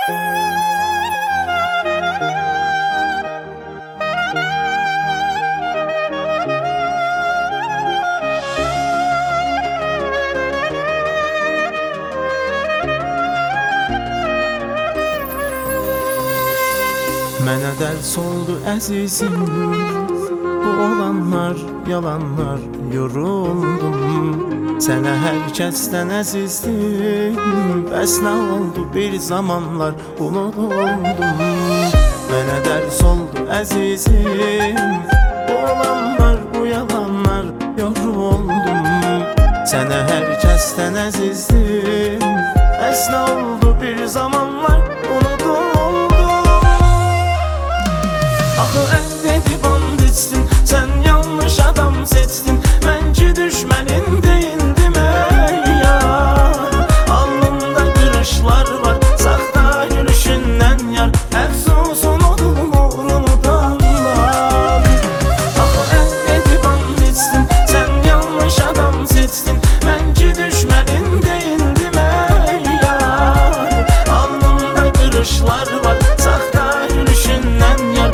Mənə dərs oldu əzizim, bu olanlar, yalanlar, yoruldum. Sənə hər kəsdən əzizdim, bəs nə oldu bir zamanlar unutuldum. Mənə dərs oldu əzizim, bu olanlar, bu yalanlar, yoruldum. Sənə hər kəsdən əzizdim, bəs nə oldu bir zamanlar unutuldum. Axı əhd edib and içdin, sən yanlış adam seçdin. Mənki düşmənin deyildim ey yar. Alnımda qırışlar var, saxta gülüşündən yar. Əfsusun odum uğrunu danlar. Axı əhd edib and içdin, sən yanlış adam seçdin. Mənki düşmənin deyildim ey yar. Alnımda qırışlar var, saxta gülüşündən yar.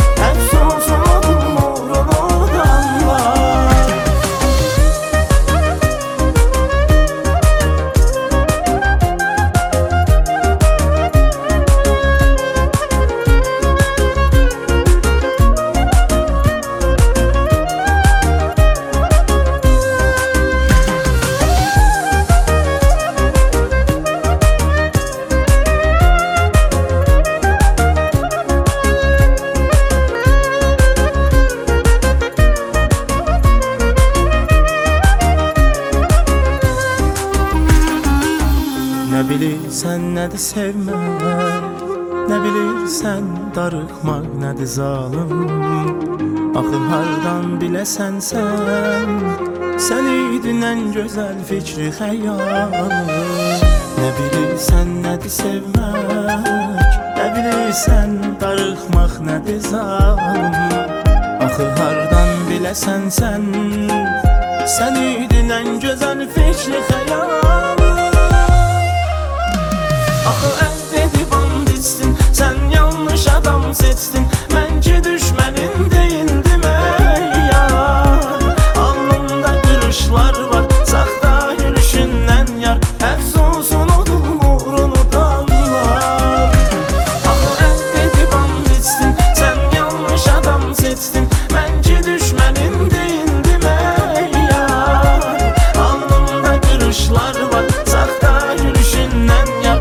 Nə bilirsən nədir sevmək, nə bilirsən darıxmaq nədir zalım. Axı hardan biləsən sən idin ən gözəl fikri xəyalım. Nə bilirsən nədir sevmək, nə bilirsən darıxmaq nədir zalım. Axı hardan biləsən sən idin ən gözəl fikri xəyalım. Axı əhd edib and içdin, sən yanlış adam seçdin. Mənki düşmənin deyildim ey yar. Alnımda qırışlar var, saxta gülüşündən yar. Əfsusun odum uğrunu danlar. Axı əhd edib and içdin, sən yanlış adam seçdin. Mənki düşmənin deyildim ey yar. Alnımda qırışlar var, saxta gülüşündən yar.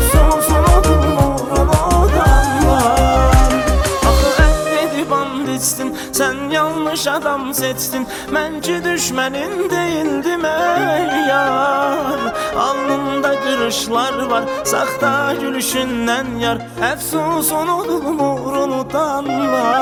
Sən yanlış adam seçdin, mənki düşmənin deyildim ey yar. Alnımda qırışlar var, saxta gülüşündən yar. Əfsusun odum uğrunu danlar.